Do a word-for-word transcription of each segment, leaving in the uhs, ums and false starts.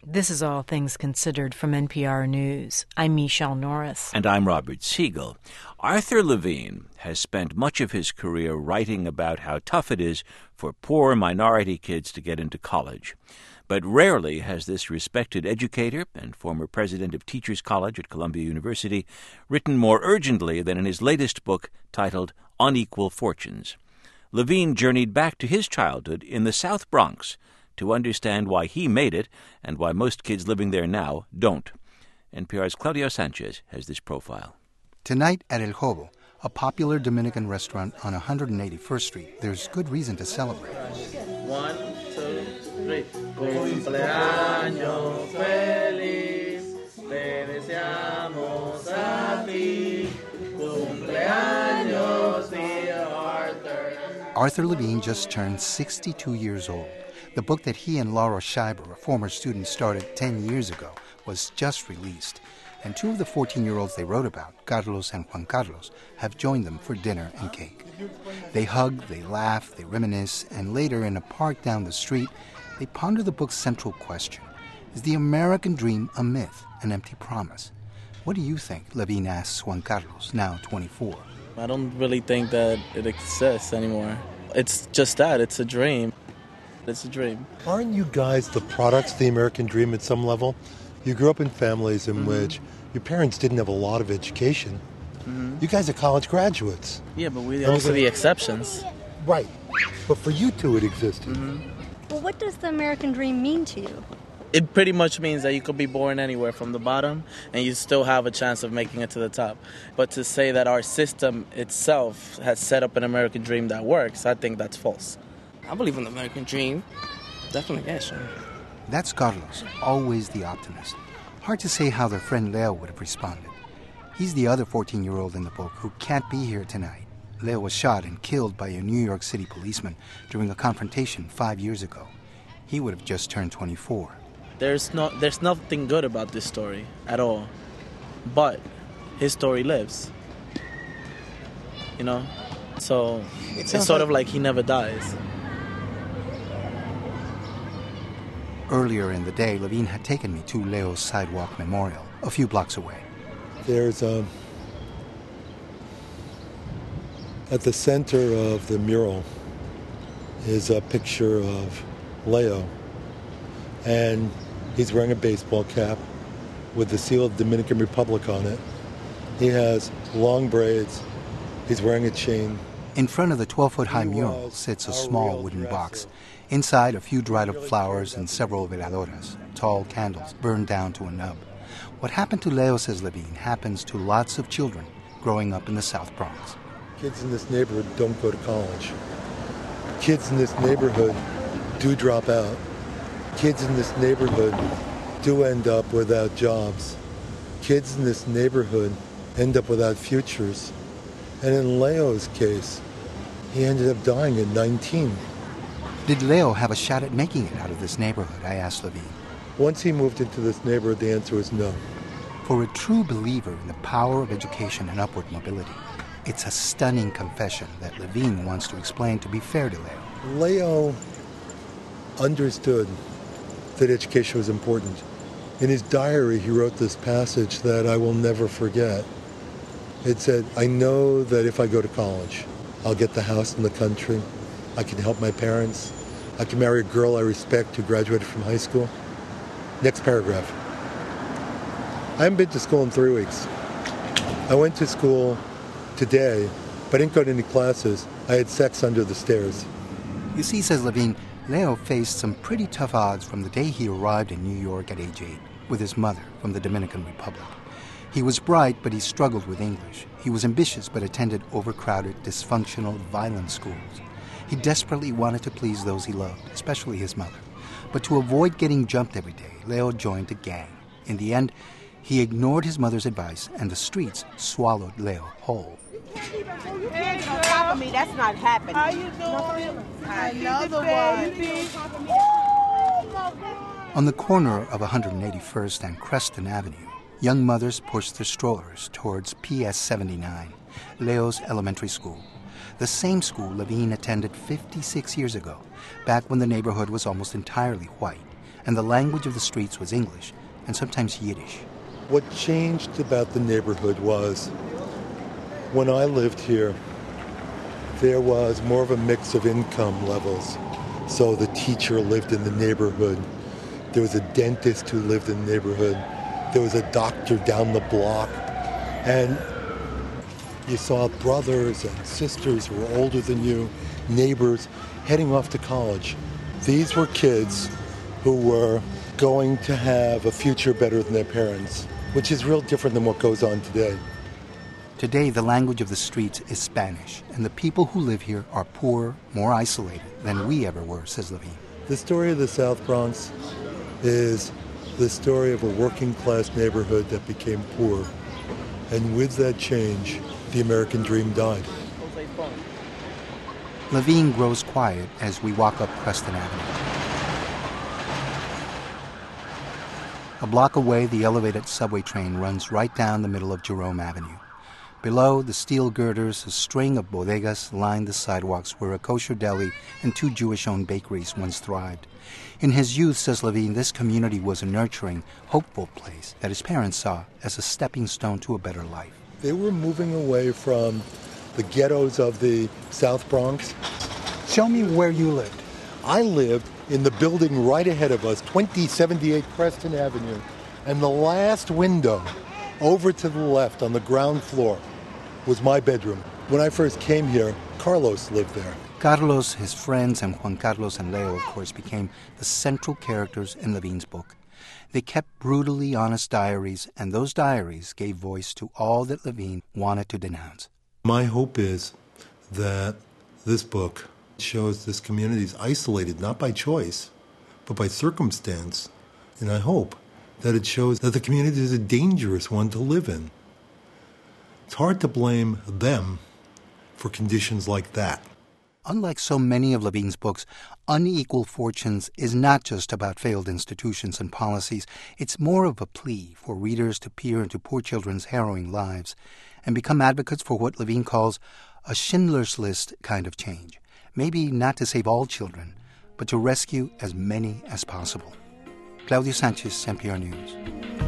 This is All Things Considered from N P R News. I'm Michelle Norris. And I'm Robert Siegel. Arthur Levine has spent much of his career writing about how tough it is for poor minority kids to get into college. But rarely has this respected educator and former president of Teachers College at Columbia University written more urgently than in his latest book titled Unequal Fortunes. Levine journeyed back to his childhood in the South Bronx to understand why he made it and why most kids living there now don't. N P R's Claudio Sanchez has this profile. Tonight at El Jobo, a popular Dominican restaurant on one hundred eighty-first Street, there's good reason to celebrate. One, two, three. Cumpleaños feliz, te deseamos a ti. Cumpleaños, dear Arthur. Arthur Levine just turned sixty-two years old. The book that he and Laura Scheiber, a former student, started ten years ago, was just released. And two of the fourteen-year-olds they wrote about, Carlos and Juan Carlos, have joined them for dinner and cake. They hug, they laugh, they reminisce, and later in a park down the street, they ponder the book's central question. Is the American dream a myth, an empty promise? What do you think? Levine asks Juan Carlos, now twenty-four. I don't really think that it exists anymore. It's just that, it's a dream. It's a dream. Aren't you guys the products of the American dream at some level? You grew up in families in mm-hmm. which your parents didn't have a lot of education. Mm-hmm. You guys are college graduates. Yeah, but we're also the exceptions. Right. But for you two, it existed. Mm-hmm. Well, what does the American dream mean to you? It pretty much means that you could be born anywhere from the bottom and you still have a chance of making it to the top. But to say that our system itself has set up an American dream that works, I think that's false. I believe in the American dream. Definitely, yes. Sure. That's Carlos, always the optimist. Hard to say how their friend Leo would have responded. He's the other fourteen-year-old in the book who can't be here tonight. Leo was shot and killed by a New York City policeman during a confrontation five years ago. He would have just turned twenty-four. There's no, there's nothing good about this story at all. But his story lives. You know? So it's sort like- of like he never dies. Earlier in the day, Levine had taken me to Leo's Sidewalk Memorial, a few blocks away. There's a... At the center of the mural is a picture of Leo. And he's wearing a baseball cap with the seal of the Dominican Republic on it. He has long braids. He's wearing a chain. In front of the twelve-foot-high mural sits a small wooden box. Inside, a few dried-up flowers and several veladoras, tall candles burned down to a nub. What happened to Leo, says Levine, happens to lots of children growing up in the South Bronx. Kids in this neighborhood don't go to college. Kids in this neighborhood do drop out. Kids in this neighborhood do end up without jobs. Kids in this neighborhood end up without futures. And in Leo's case, he ended up dying at nineteen. Did Leo have a shot at making it out of this neighborhood? I asked Levine. Once he moved into this neighborhood, the answer is no. For a true believer in the power of education and upward mobility, it's a stunning confession that Levine wants to explain to be fair to Leo. Leo understood that education was important. In his diary, he wrote this passage that I will never forget. It said, I know that if I go to college, I'll get the house in the country. I can help my parents. I can marry a girl I respect who graduated from high school. Next paragraph. I haven't been to school in three weeks. I went to school today, but I didn't go to any classes. I had sex under the stairs. You see, says Levine, Leo faced some pretty tough odds from the day he arrived in New York at age eight with his mother from the Dominican Republic. He was bright, but he struggled with English. He was ambitious, but attended overcrowded, dysfunctional, violent schools. He desperately wanted to please those he loved, especially his mother. But to avoid getting jumped every day, Leo joined a gang. In the end, he ignored his mother's advice, and the streets swallowed Leo whole. Hey, on top of me, that's not happening. How you doing? Another one. On the corner of one hundred eighty-first and Creston Avenue, young mothers pushed their strollers towards P S seventy-nine, Leo's elementary school. The same school Levine attended fifty-six years ago, back when the neighborhood was almost entirely white, and the language of the streets was English and sometimes Yiddish. What changed about the neighborhood was when I lived here, there was more of a mix of income levels. So the teacher lived in the neighborhood. There was a dentist who lived in the neighborhood. There was a doctor down the block. And you saw brothers and sisters who were older than you, neighbors, heading off to college. These were kids who were going to have a future better than their parents, which is real different than what goes on today. Today, the language of the streets is Spanish, and the people who live here are poorer, more isolated than we ever were, says Levine. The story of the South Bronx is the story of a working-class neighborhood that became poor. And with that change, the American dream died. Levine grows quiet as we walk up Preston Avenue. A block away, the elevated subway train runs right down the middle of Jerome Avenue. Below, the steel girders, a string of bodegas line the sidewalks where a kosher deli and two Jewish-owned bakeries once thrived. In his youth, says Levine, this community was a nurturing, hopeful place that his parents saw as a stepping stone to a better life. They were moving away from the ghettos of the South Bronx. Show me where you lived. I lived in the building right ahead of us, twenty seventy-eight Preston Avenue, and the last window over to the left on the ground floor was my bedroom. When I first came here, Carlos lived there. Carlos, his friends, and Juan Carlos and Leo, of course, became the central characters in Levine's book. They kept brutally honest diaries, and those diaries gave voice to all that Levine wanted to denounce. My hope is that this book shows this community is isolated, not by choice, but by circumstance. And I hope that it shows that the community is a dangerous one to live in. It's hard to blame them for conditions like that. Unlike so many of Levine's books, Unequal Fortunes is not just about failed institutions and policies. It's more of a plea for readers to peer into poor children's harrowing lives and become advocates for what Levine calls a Schindler's List kind of change. Maybe not to save all children, but to rescue as many as possible. Claudio Sanchez, N P R News.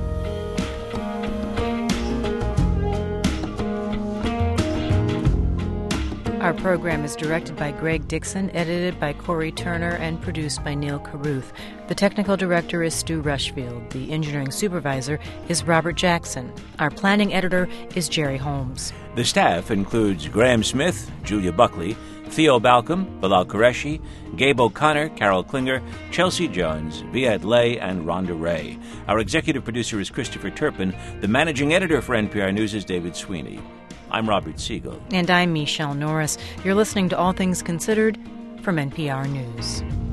Our program is directed by Greg Dixon, edited by Corey Turner, and produced by Neil Carruth. The technical director is Stu Rushfield. The engineering supervisor is Robert Jackson. Our planning editor is Jerry Holmes. The staff includes Graham Smith, Julia Buckley, Theo Balcom, Bilal Qureshi, Gabe O'Connor, Carol Klinger, Chelsea Jones, Viet Lay, and Rhonda Ray. Our executive producer is Christopher Turpin. The managing editor for N P R News is David Sweeney. I'm Robert Siegel. And I'm Michelle Norris. You're listening to All Things Considered from N P R News.